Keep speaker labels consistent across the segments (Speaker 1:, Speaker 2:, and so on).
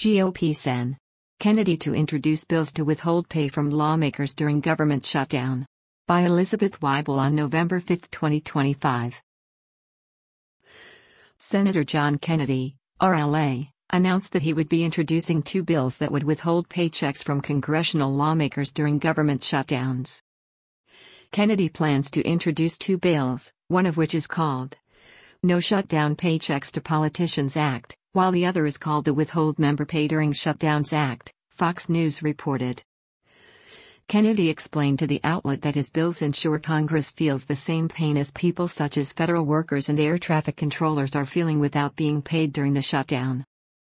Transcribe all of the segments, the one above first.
Speaker 1: GOP Sen. Kennedy to introduce bills to withhold pay from lawmakers during government shutdown. By Elizabeth Weibel on November 5, 2025. Senator John Kennedy, RLA, announced that he would be introducing two bills that would withhold paychecks from congressional lawmakers during government shutdowns. Kennedy plans to introduce two bills, one of which is called No Shutdown Paychecks to Politicians Act, while the other is called the Withhold Member Pay During Shutdowns Act, Fox News reported. Kennedy explained to the outlet that his bills ensure Congress feels the same pain as people such as federal workers and air traffic controllers are feeling without being paid during the shutdown.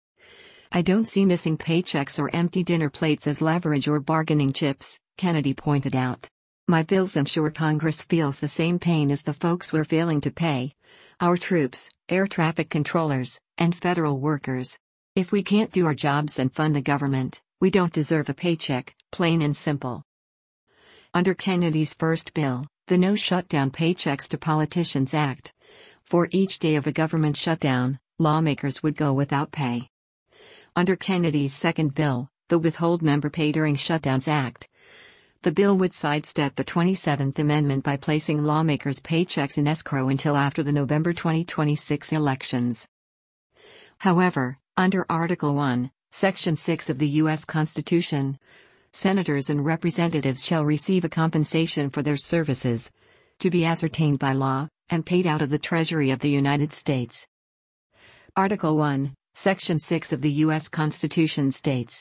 Speaker 1: I don't see missing paychecks or empty dinner plates as leverage or bargaining chips, Kennedy pointed out. My bills ensure Congress feels the same pain as the folks we're failing to pay. Our troops, air traffic controllers, and federal workers. If we can't do our jobs and fund the government, we don't deserve a paycheck, plain and simple. Under Kennedy's first bill, the No Shutdown Paychecks to Politicians Act, for each day of a government shutdown, lawmakers would go without pay. Under Kennedy's second bill, the Withhold Member Pay During Shutdowns Act, the bill would sidestep the 27th Amendment by placing lawmakers' paychecks in escrow until after the November 2026 elections. However, under Article 1, Section 6 of the U.S. Constitution, senators and representatives shall receive a compensation for their services, to be ascertained by law, and paid out of the Treasury of the United States. Article 1, Section 6 of the U.S. Constitution states,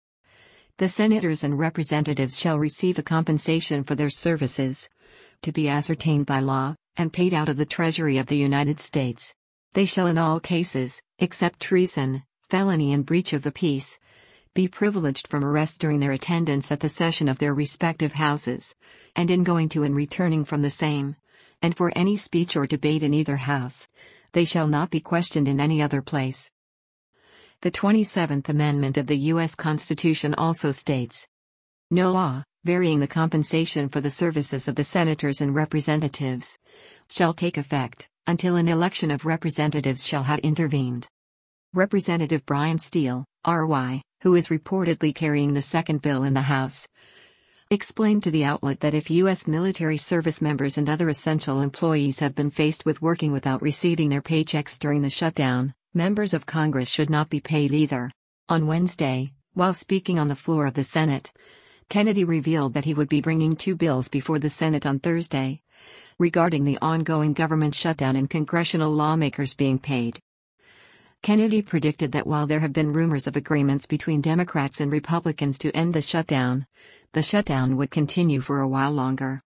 Speaker 1: the senators and representatives shall receive a compensation for their services, to be ascertained by law, and paid out of the Treasury of the United States. They shall in all cases, except treason, felony and breach of the peace, be privileged from arrest during their attendance at the session of their respective houses, and in going to and returning from the same, and for any speech or debate in either house, they shall not be questioned in any other place. The 27th Amendment of the U.S. Constitution also states, no law, varying the compensation for the services of the senators and representatives, shall take effect, until an election of representatives shall have intervened. Representative Brian Steele, R.Y., who is reportedly carrying the second bill in the House, explained to the outlet that if U.S. military service members and other essential employees have been faced with working without receiving their paychecks during the shutdown, members of Congress should not be paid either. On Wednesday, while speaking on the floor of the Senate, Kennedy revealed that he would be bringing two bills before the Senate on Thursday, regarding the ongoing government shutdown and congressional lawmakers being paid. Kennedy predicted that while there have been rumors of agreements between Democrats and Republicans to end the shutdown would continue for a while longer.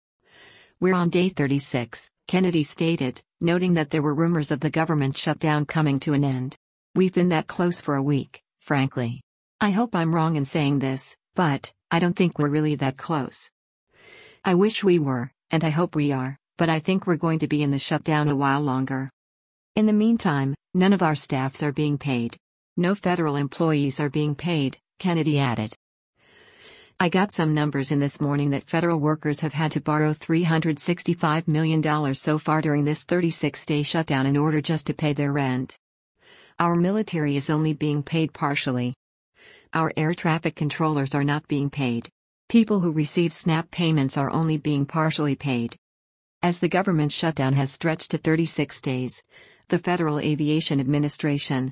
Speaker 1: We're on day 36, Kennedy stated, noting that there were rumors of the government shutdown coming to an end. We've been that close for a week, frankly. I hope I'm wrong in saying this, but I don't think we're really that close. I wish we were, and I hope we are, but I think we're going to be in the shutdown a while longer. In the meantime, none of our staffs are being paid. No federal employees are being paid, Kennedy added. I got some numbers in this morning that federal workers have had to borrow $365 million so far during this 36-day shutdown in order just to pay their rent. Our military is only being paid partially. Our air traffic controllers are not being paid. People who receive SNAP payments are only being partially paid. As the government shutdown has stretched to 36 days, the Federal Aviation Administration,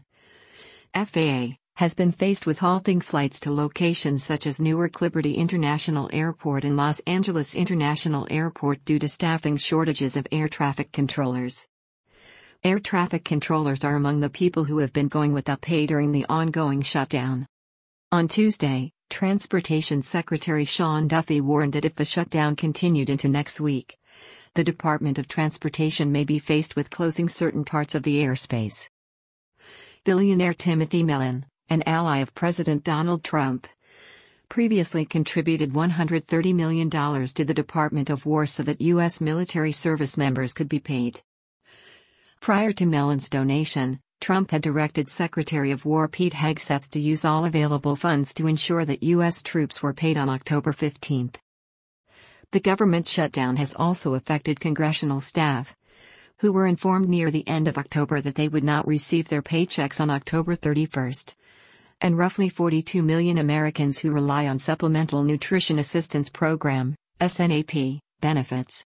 Speaker 1: FAA, has been faced with halting flights to locations such as Newark Liberty International Airport and Los Angeles International Airport due to staffing shortages of air traffic controllers. Air traffic controllers are among the people who have been going without pay during the ongoing shutdown. On Tuesday, Transportation Secretary Sean Duffy warned that if the shutdown continued into next week, the Department of Transportation may be faced with closing certain parts of the airspace. Billionaire Timothy Mellon, an ally of President Donald Trump, previously contributed $130 million to the Department of War so that U.S. military service members could be paid. Prior to Mellon's donation, Trump had directed Secretary of War Pete Hegseth to use all available funds to ensure that U.S. troops were paid on October 15. The government shutdown has also affected congressional staff, who were informed near the end of October that they would not receive their paychecks on October 31. and roughly 42 million Americans who rely on Supplemental Nutrition Assistance Program (SNAP) benefits.